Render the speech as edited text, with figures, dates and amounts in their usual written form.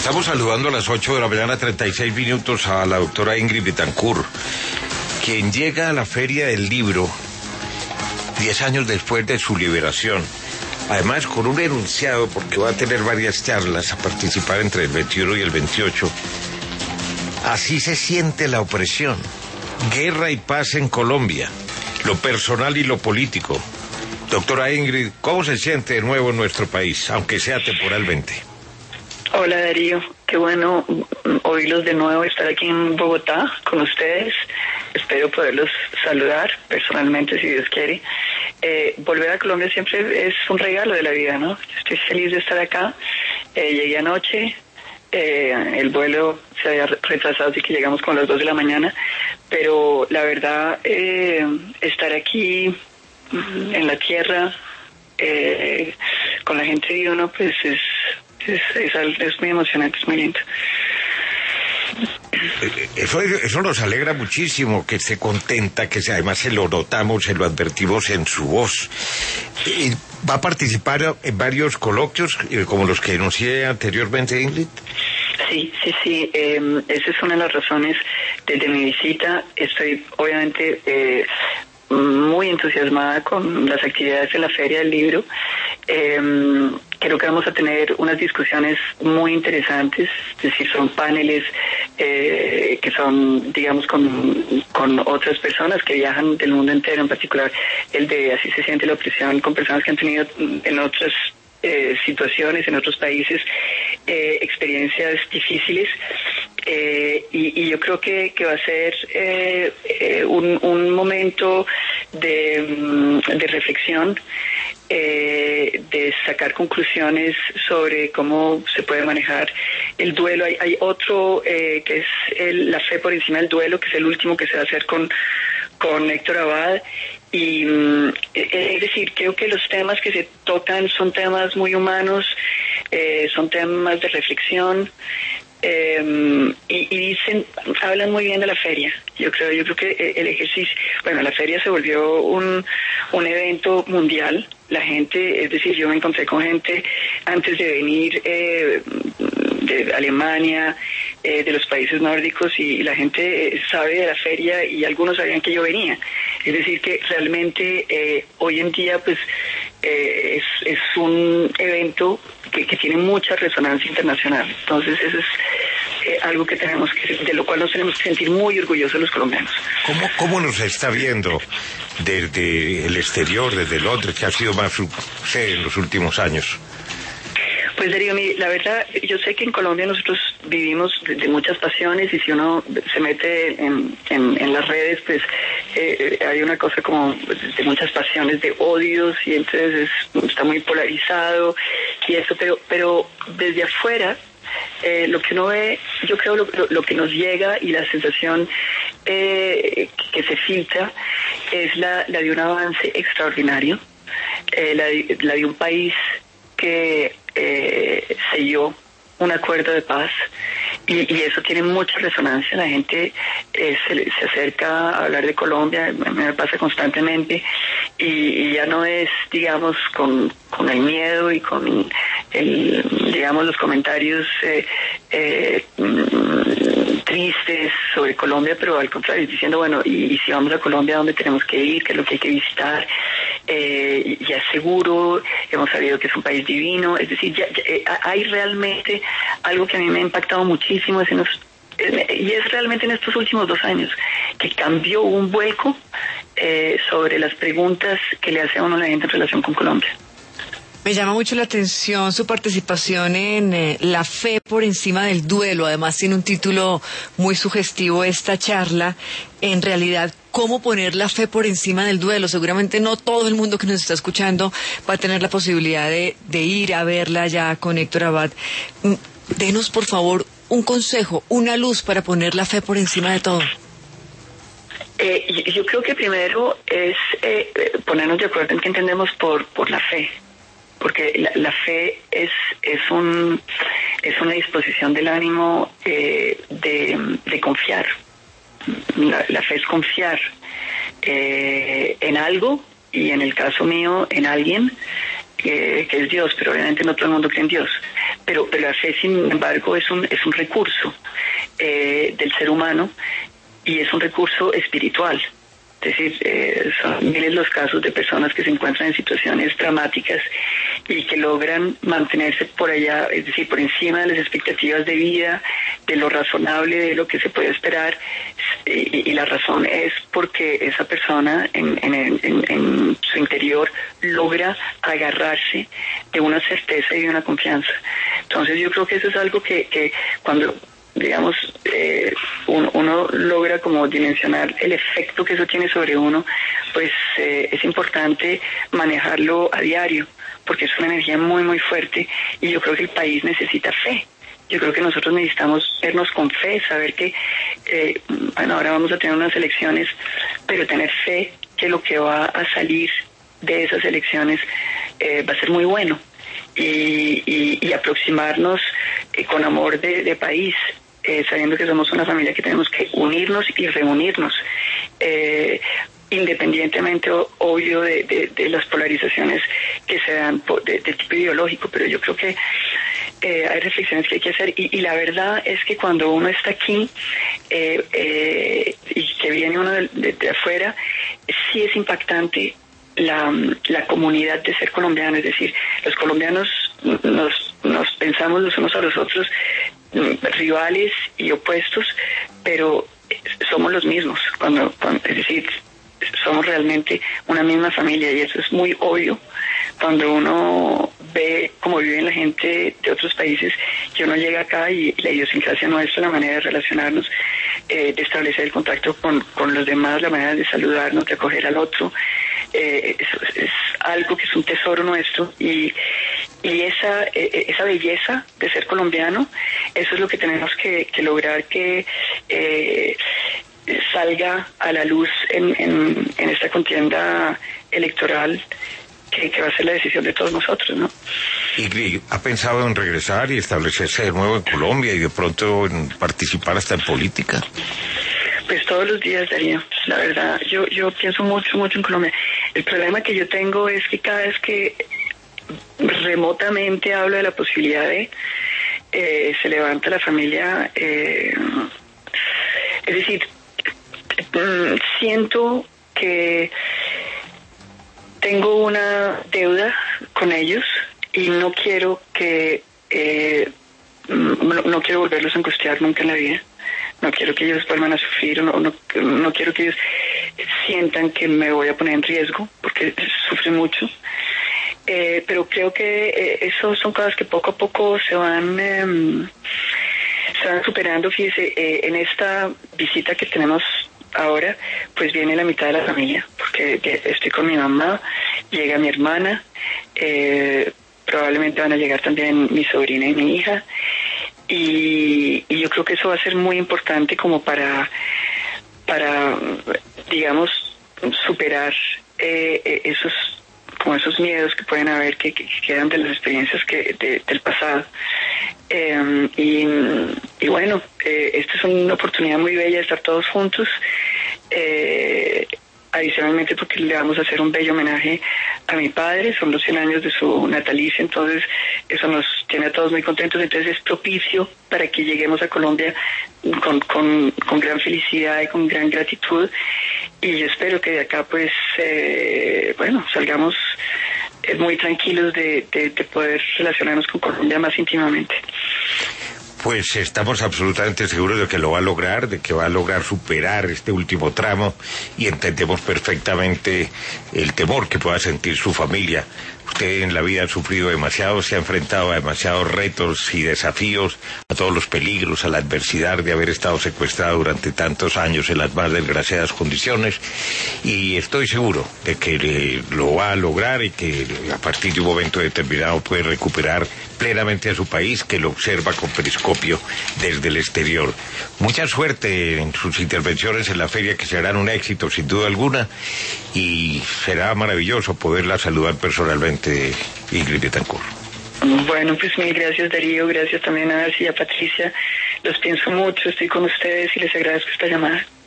Estamos saludando a las 8 de la mañana, 36 minutos, a la doctora Ingrid Betancourt, quien llega a la Feria del Libro 10 años después de su liberación. Además, con un enunciado, porque va a tener varias charlas a participar entre el 21 y el 28. Así se siente la opresión. Guerra y paz en Colombia. Lo personal y lo político. Doctora Ingrid, ¿cómo se siente de nuevo en nuestro país, aunque sea temporalmente? Hola Darío, qué bueno oírlos de nuevo, estar aquí en Bogotá con ustedes. Espero poderlos saludar personalmente si Dios quiere. Volver a Colombia siempre es un regalo de la vida, ¿no? Estoy feliz de estar acá. Llegué anoche, el vuelo se había retrasado, así que llegamos con las 2 de la mañana, pero la verdad, estar aquí en la tierra, con la gente de uno, pues es muy emocionante, es muy lindo. Eso nos alegra muchísimo, que esté contenta, además se lo notamos, se lo advertimos en su voz. ¿Va a participar en varios coloquios, como los que anuncié anteriormente, Ingrid? Sí. Esa es una de las razones de mi visita. Estoy, obviamente, muy entusiasmada con las actividades de la Feria del Libro. Creo que vamos a tener unas discusiones muy interesantes, es decir, son paneles que son, digamos, con otras personas que viajan del mundo entero, en particular el de Así se siente la opresión, con personas que han tenido en otras situaciones, en otros países, experiencias difíciles. Y yo creo que va a ser un momento de reflexión, de sacar conclusiones sobre cómo se puede manejar el duelo. Hay otro que es la fe por encima del duelo, que es el último que se va a hacer con Héctor Abad. Y es decir, creo que los temas que se tocan son temas muy humanos, son temas de reflexión. Y hablan muy bien de la feria. Yo creo que el ejercicio, la feria se volvió un evento mundial. La gente, es decir, yo me encontré con gente antes de venir de Alemania, de los países nórdicos, y la gente sabe de la feria y algunos sabían que yo venía. Es decir, que realmente hoy en día pues es un evento que tiene mucha resonancia internacional. Entonces eso es algo que de lo cual nos tenemos que sentir muy orgullosos los colombianos. ¿Cómo nos está viendo desde el exterior, desde Londres, que ha sido más su sede en los últimos años? Pues Darío, la verdad, yo sé que en Colombia nosotros vivimos de muchas pasiones, y si uno se mete en las redes, pues hay una cosa como de muchas pasiones, de odios, y entonces está muy polarizado y eso, pero desde afuera, lo que uno ve, yo creo lo que nos llega y la sensación que se filtra es la de un avance extraordinario, la de un país que selló un acuerdo de paz, y eso tiene mucha resonancia. La gente se acerca a hablar de Colombia, me pasa constantemente, y ya no es, digamos, con el miedo y con digamos, los comentarios tristes sobre Colombia, pero al contrario, diciendo, bueno, y si vamos a Colombia, ¿a dónde tenemos que ir? ¿Qué es lo que hay que visitar? Ya es seguro, hemos sabido que es un país divino. Es decir, ya hay realmente algo que a mí me ha impactado muchísimo, y es realmente en estos últimos 2 años, que cambió un vuelco sobre las preguntas que le hace a uno la gente en relación con Colombia. Me llama mucho la atención su participación en La fe por encima del duelo. Además tiene un título muy sugestivo esta charla. En realidad, ¿cómo poner la fe por encima del duelo? Seguramente no todo el mundo que nos está escuchando va a tener la posibilidad de ir a verla ya con Héctor Abad. Denos, por favor, un consejo, una luz para poner la fe por encima de todo. Yo creo que primero es ponernos de acuerdo en qué entendemos por la fe. Porque la fe es una disposición del ánimo de confiar. La fe es confiar en algo, y en el caso mío, en alguien que es Dios, pero obviamente no todo el mundo cree en Dios. pero la fe, sin embargo, es un recurso del ser humano y es un recurso espiritual. Es decir, son miles los casos de personas que se encuentran en situaciones dramáticas y que logran mantenerse por allá, es decir, por encima de las expectativas de vida, de lo razonable, de lo que se puede esperar, y la razón es porque esa persona en su interior logra agarrarse de una certeza y de una confianza. Entonces yo creo que eso es algo que cuando digamos, uno logra como dimensionar el efecto que eso tiene sobre uno, pues es importante manejarlo a diario, porque es una energía muy, muy fuerte, y yo creo que el país necesita fe. Yo creo que nosotros necesitamos vernos con fe, saber que, bueno, ahora vamos a tener unas elecciones, pero tener fe que lo que va a salir de esas elecciones va a ser muy bueno. Y aproximarnos con amor de país, sabiendo que somos una familia que tenemos que unirnos y reunirnos, independientemente, obvio, de las polarizaciones que se dan de tipo ideológico, pero yo creo que hay reflexiones que hay que hacer, y la verdad es que cuando uno está aquí y que viene uno de afuera, sí es impactante la comunidad de ser colombiano. Es decir, los colombianos nos pensamos los unos a los otros rivales y opuestos, pero somos los mismos, es decir, somos realmente una misma familia, y eso es muy obvio cuando uno ve cómo vive la gente de otros países, que uno llega acá y la idiosincrasia nuestra, la manera de relacionarnos, de establecer el contacto con los demás, la manera de saludarnos, de acoger al otro, es algo que es un tesoro nuestro, y esa belleza de ser colombiano, eso es lo que tenemos que lograr que salga a la luz en esta contienda electoral, que va a ser la decisión de todos nosotros, ¿no? ¿Y ha pensado en regresar y establecerse de nuevo en Colombia y de pronto en participar hasta en política? Pues todos los días, Darío. La verdad, yo pienso mucho en Colombia. El problema que yo tengo es que cada vez que remotamente hablo de la posibilidad de se levanta la familia, es decir, siento que tengo una deuda con ellos y no quiero que no quiero volverlos a angustiar nunca en la vida. No quiero que ellos vuelvan a sufrir, no quiero que ellos sientan que me voy a poner en riesgo, porque sufren mucho. Pero creo que eso son cosas que poco a poco se van superando. Fíjese, en esta visita que tenemos ahora, pues viene la mitad de la familia, porque estoy con mi mamá, llega mi hermana, probablemente van a llegar también mi sobrina y mi hija, y yo creo que eso va a ser muy importante como para digamos, superar esos miedos que pueden haber, que quedan de las experiencias del pasado. Y bueno, esta es una oportunidad muy bella de estar todos juntos, adicionalmente porque le vamos a hacer un bello homenaje a mi padre, son los 100 años de su natalicio, entonces eso nos tiene a todos muy contentos, entonces es propicio para que lleguemos a Colombia con gran felicidad y con gran gratitud, y yo espero que de acá pues bueno, salgamos muy tranquilos de poder relacionarnos con Colombia más íntimamente. Pues estamos absolutamente seguros de que lo va a lograr, de que va a lograr superar este último tramo, y entendemos perfectamente el temor que pueda sentir su familia. Usted en la vida ha sufrido demasiado, se ha enfrentado a demasiados retos y desafíos, a todos los peligros, a la adversidad de haber estado secuestrado durante tantos años en las más desgraciadas condiciones, y estoy seguro de que lo va a lograr y que a partir de un momento determinado puede recuperar plenamente a su país, que lo observa con periscopio desde el exterior. Mucha suerte en sus intervenciones en la feria, que serán un éxito sin duda alguna, y será maravilloso poderla saludar personalmente, Ingrid Betancourt. Bueno, pues mil gracias, Darío, gracias también a Darcy y a Patricia, los pienso mucho, estoy con ustedes y les agradezco esta llamada.